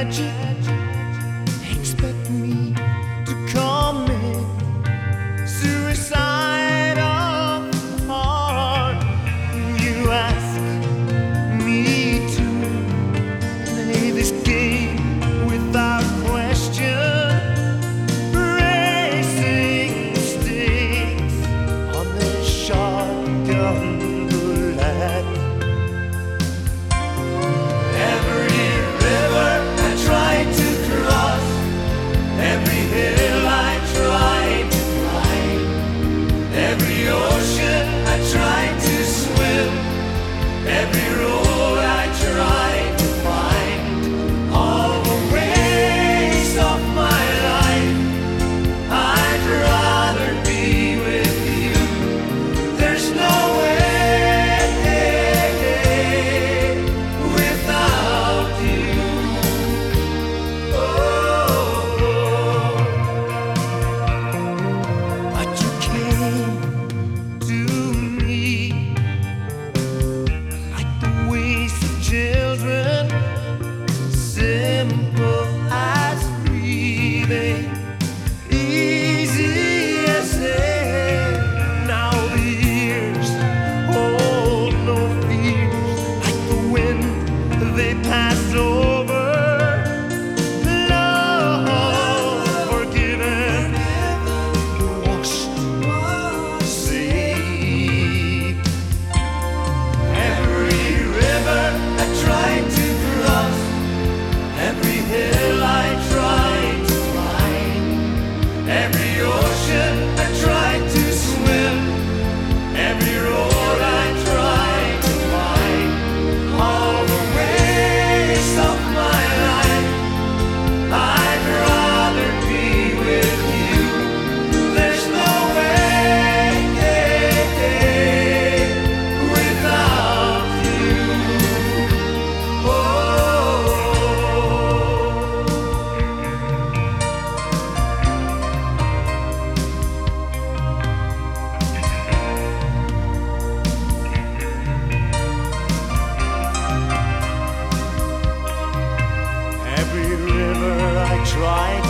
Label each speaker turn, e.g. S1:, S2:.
S1: magic. Expect me to commit suicide of the heart. You ask me to play this game without question, racing stakes on this shotgun bullet. Every river I tried to cross, every hill I tried to climb, every ocean I tried to swim, every road I tried to find, all the ways of my life. I'd rather be with you. There's no way without you. Oh, but you came to me like the ways of children, simple as breathing, easy as air. Now the years hold no fears, like the wind they pass over. Love forgiven, washed, saved. Every river I tried to cross, every hill I tried to climb, every ocean I tried to swim, every road I tried to find, all the ways of my life. I'd rather be with you. There's no way without you. Every river I tried